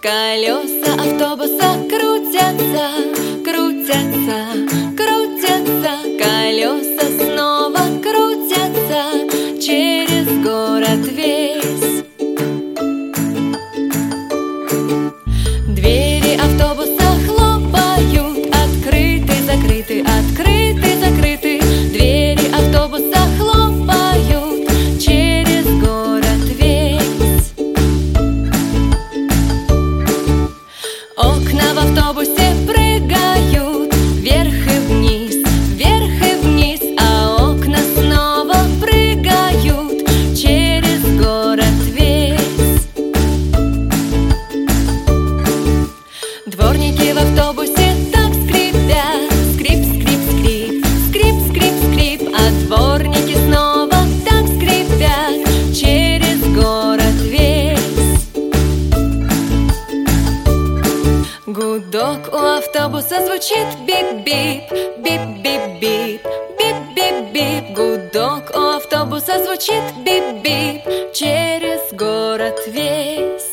Колеса автобуса крутятся, крутятся, крутятся. Колеса снова крутятся через город весь. Двери автобуса хлопают, открыты, закрыты, открыты, закрыты. Двери автобуса хлопают через город весь. Окна в автобусе прыгают вверх и вниз, а окна снова прыгают через город весь. Дворники в автобусе так скрипят, скрип, скрип, скрип, скрип, скрип, скрип, а дворники снова так скрипят через город весь. Гудок у автобуса звучит бип-бип, бип-бип-бип, бип-бип-бип. Гудок у автобуса звучит бип-бип через город весь.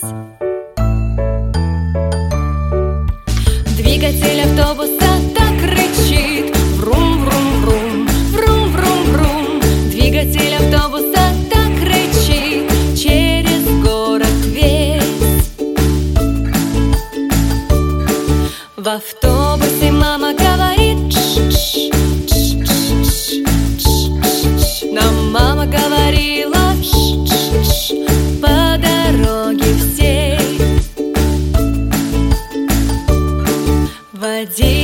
Двигатель автобуса так рычит, врум-врум-врум, врум-врум-врум. Двигатель автобуса так рычит через город весь. В автобусе мама говорит тш-тш, тш-тш, тш-тш. Нам мама говорила тш-тш, по дороге всей. Водитель